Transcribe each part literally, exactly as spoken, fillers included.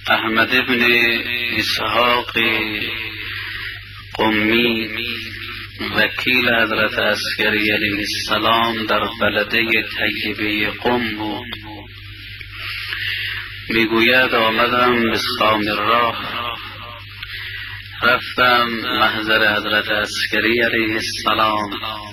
احمد بن اسحاق قمی وکیل حضرت عسکری علیه السلام در بلده طیبه قم بود. میگوید آمدم به سامرا، رفتم محضر حضرت عسکری علیه السلام،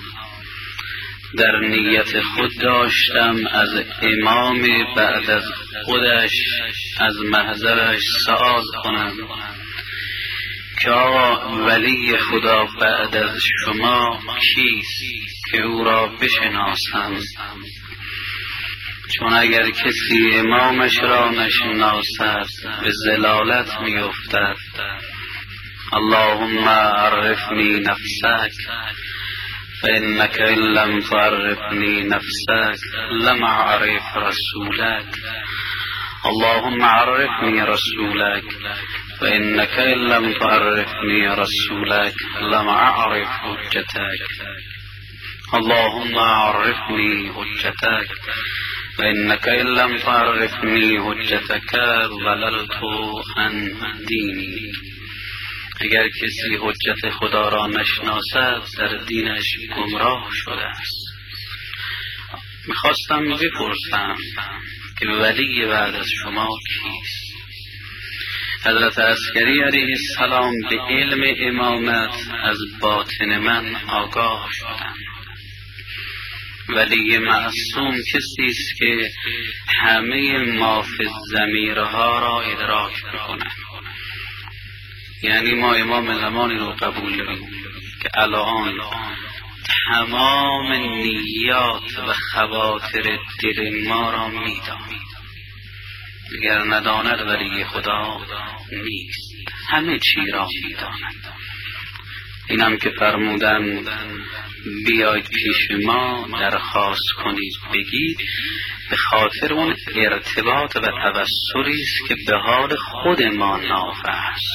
در نیت خود داشتم از امام بعد از خودش از محضرش سؤال کنم که آقا ولی خدا بعد از شما کیست که او را بشناسم، چون اگر کسی امامش را نشناسد به ضلالت می افتد. اللهم عرفنی نفسک فإنك إن لم تعرفني نفسك لم أعرف رسولك. اللهم عرفني رسولك فإنك إن لم تعرفني رسولك لم أعرف حجتك. اللهم عرفني حجتك فإنك إن لم تعرفني حجتك ضللت عن ديني. اگر کسی حجت خدا را نشناسد در دینش گمراه شده است. میخواستم بپرسم که ولی بعد از شما کیست؟ حضرت عسکری علیه السلام به علم امامت از باطن من آگاه شدند. ولی معصوم کسی است که همه ما فی الضمیرها را ادراک میکند. یعنی ما امام زمانی رو قبول داریم که الان تمام نیات و خواطر دل ما را میداند. اگر نداند ولی خدا نیست، همه چی را میداند. اینم که فرمودن بیاید پیش ما درخواست کنید بگید، به خاطر اون ارتباط و توسلی است که به حال خود ما نافع است.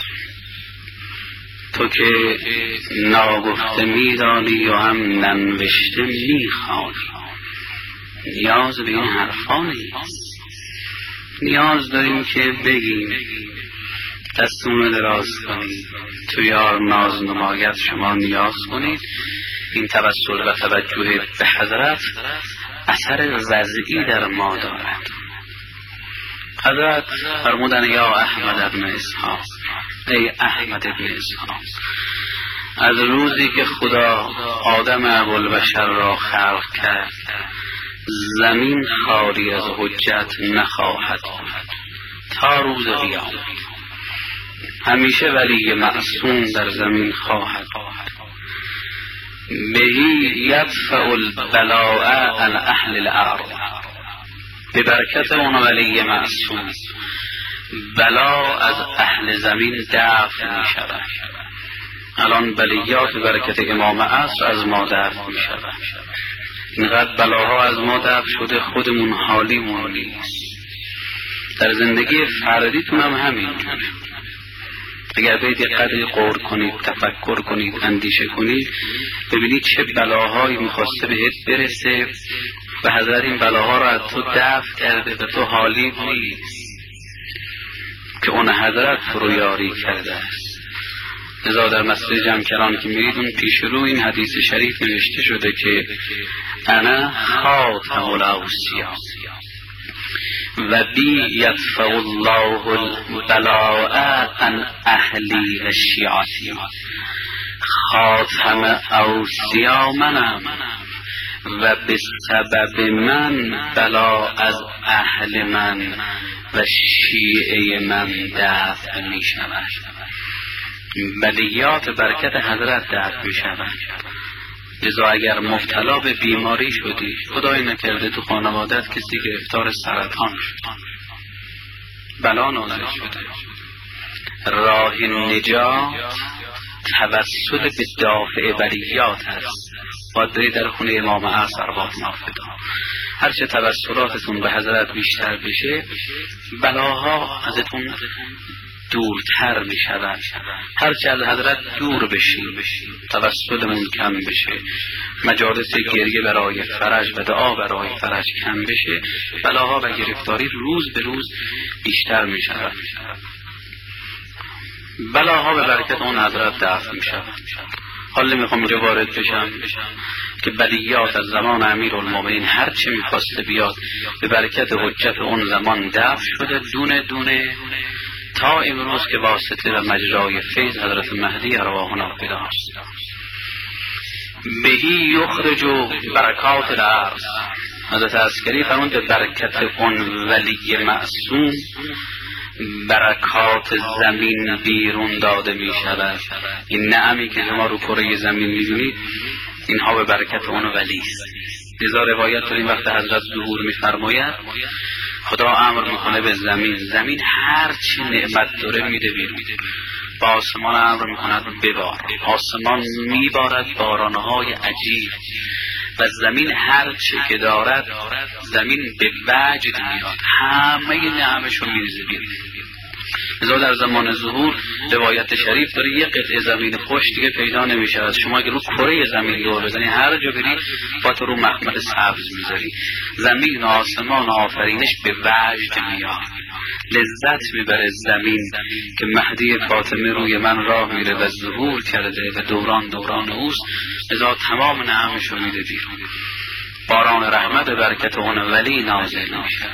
تو که ناگفته میدانی و هم ننوشته میخوانی، نیاز به این حرفا نیست. نیاز داریم که بگیم، دستمون دراز کنید، تو یار ناز نمایت شما نیاز کنید. این توسل و توجه به حضرت اثر وضعی در ما دارد. حضرت فرمودن یا احمد ابن اسحاق، ای احمد ابن اسحاق، از روزی که خدا آدم ابوالبشر را خلق کرد زمین خالی از حجت نخواهد بود تا روز قیامت. همیشه ولی معصوم در زمین خواهد بود. بهی یدفع البلاء عن اهل الارض، به برکت اون ولی معصوم بلا از اهل زمین دفع می شود. الان بلیات برکت امام عصر از ما دفع می شود. اینقدر بلاها از ما دفع شده خودمون حالیمون نیست. در زندگی فردیتون هم همینجوره. اگر به دقیقی غور کنید، تفکر کنید، اندیشه کنید، ببینید چه بلاهایی میخواسته بهت برسه و حضرت این بلاها را از تو دفع کرده و تو حالی نیست که اون حضرت رو یاری کرده است. لذا در مسجد جمکران که میرید اون پیش رو این حدیث شریف نوشته شده که انا خاتم الاوصیا و بی یدفع الله البلاء عن اهلی و شیعتی. خاتم اوصیا منم و به سبب من بلا از اهل من و شیعه من دفع می شود. بلیات برکت حضرت دفع می شود. لذا اگر مبتلا به بیماری شدی، خدای نکرده تو خانوادت کسی گرفتار سرطان شد، بلا نازل شده، راه نجات توسل به دافع بلیات هست. باید برید در خونه امام عصر ارواح نافدا. هرچه توسلاتتون به حضرت بیشتر بشه، بلاها ازتون دورتر می شود. هرچه از حضرت دور بشیم توسلمون کم بشه، مجالس گریه برای فرج و دعا برای فرج کم بشه، بلاها و گرفتاری روز به روز بیشتر می شود. بلاها به برکت اون حضرت دفع می شود. حالا میخوام اینجا وارد بشم که بلیات از زمان امیرالمومنین هر چه میخواسته بیاد به برکت حجت اون زمان دفع شده دونه دونه تا امروز که واسطه و مجرای فیض حضرت مهدی ارواحنا پیداست. بهی یخرج برکات الارض. حضرت عسکری فرمود به برکت اون ولی معصوم برکات زمین بیرون داده می شود. این نعمی که شما رو کره زمین می بینید اینها به برکت اون ولی است. لذا روایت داریم وقت حضرت ظهور می فرماید خدا امر میکنه به زمین، زمین هر چی نعمت داره میده بیرون. با آسمان امر میکند ببار، آسمان میبارد بارانهای عجیب و زمین هر چی که دارد زمین به وجد میاد، همه نعمشو میریزه بیرون. لذا در زمان ظهور روایت شریف داره یه قطعه زمین خوش دیگه پیدا نمیشه. از شما اگه رو کره زمین دور بزنی هر جا بری با تو رو مخمل سبز میذاری. زمین و آسمان و آفرینش به وجد میاد، لذت میبره زمین که مهدی فاطمه روی من راه میره و ظهور کرده و دوران دوران اوست. لذا تمام نعمشو میده بیرون. باران رحمت برکت اون ولی نازل میشه.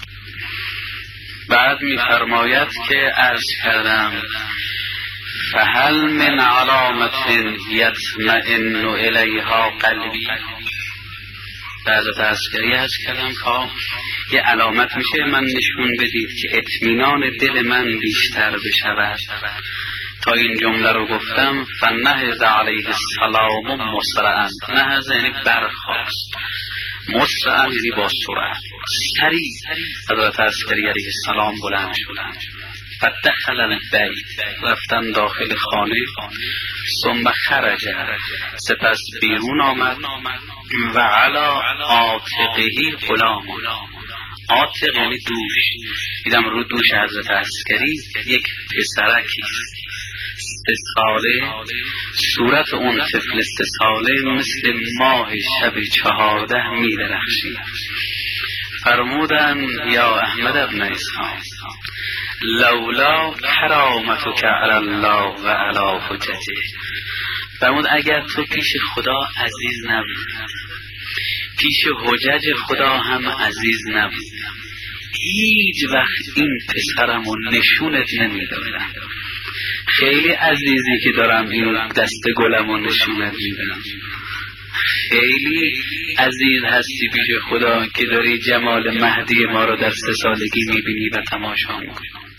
بعد میفرماید که عرض کردم فهل من علامت یطمئن الیها قلبی. بعد از عسکری عرض کردم که یه علامت میشه من نشون بدید که اطمینان دل من بیشتر بشود. تا این جمله رو گفتم فنهض علیه السلام مسرعا. نهض یعنی برخاست، مسرعا یعنی با سرعت، سریع حضرت عسکری علیه السلام بلند شدند. فدخل البیت، رفتن داخل خانه. ثم خرج، سپس بیرون آمد. و علی عاتقه غلام، عاتق یعنی دوش. دیدم رو دوش حضرت عسکری یک پسرکی سه ساله، صورت اون طفل سه ساله مثل ماه شب چهارده می درخشید. فرمودن یا احمد ابن اسحاق لولا کرامتک علی الله و علی حجته. فرمود اگر تو پیش خدا عزیز نبود، پیش حجج خدا هم عزیز نبود، هیچ وقت این پسرمو نشونت نمیدادم. خیلی عزیزی که دارم این دست گلمو نشونت میدم. خیلی عزیز هستی پیش خدا که داری جمال مهدی ما رو در سه سالگی میبینی و تماشا میکنی.